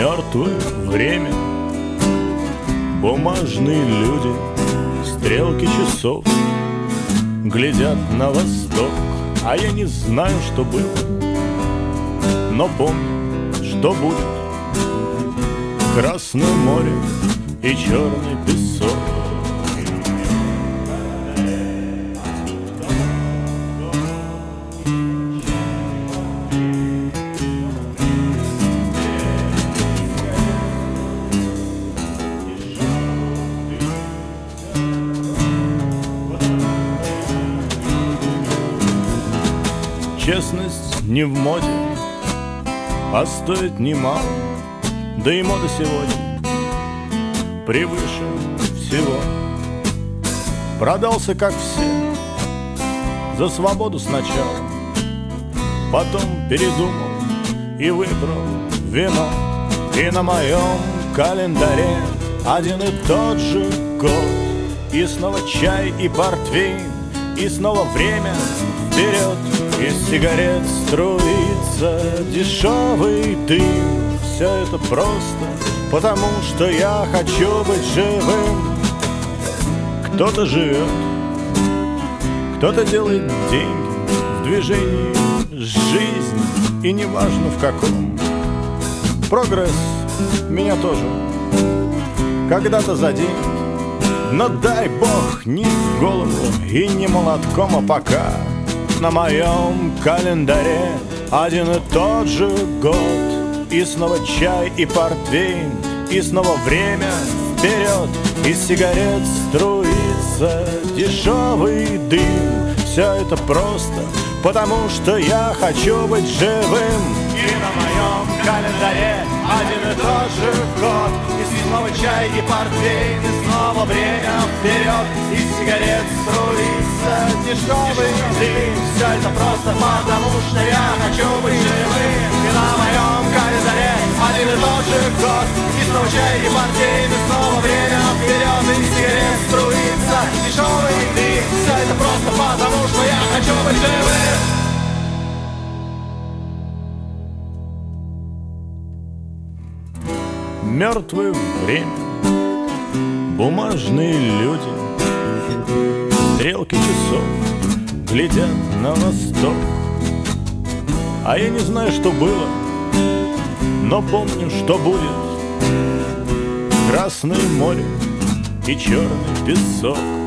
Мертвое время, бумажные люди, стрелки часов глядят на восток, а я не знаю, что было, но помню, что будет. Красное море и черный песок. Честность не в моде, а стоит немало. Да и мода сегодня превыше всего. Продался, как все, за свободу сначала, потом передумал и выбрал вино. И на моем календаре один и тот же год. И снова чай и портвейн, и снова время вперед. Из сигарет струится дешевый дым. Все это просто потому, что я хочу быть живым. Кто-то живет, кто-то делает деньги, в движении жизнь, и неважно в каком. Прогресс меня тоже когда-то заденет, но дай бог не в голову и не молотком, а пока на моем календаре один и тот же год. И снова чай и портвейн, и снова время вперед. Из сигарет струится дешевый дым. Все это просто потому, что я хочу быть живым. И на моем календаре один и тот же год. И снова чай и портвейн, и снова время вперед. Из сигарет струится дешевый дым. Все это просто потому, что я хочу быть живым. И на моем календаре один и тот же год. И снова чай и портвейн, и снова время вперед. Из сигарет струится дешевый дым. Все это просто потому, что я хочу быть живым. Мертвое время, бумажные люди, стрелки часов глядят на восток. А я не знаю, что было, но помню, что будет. Красное море и черный песок.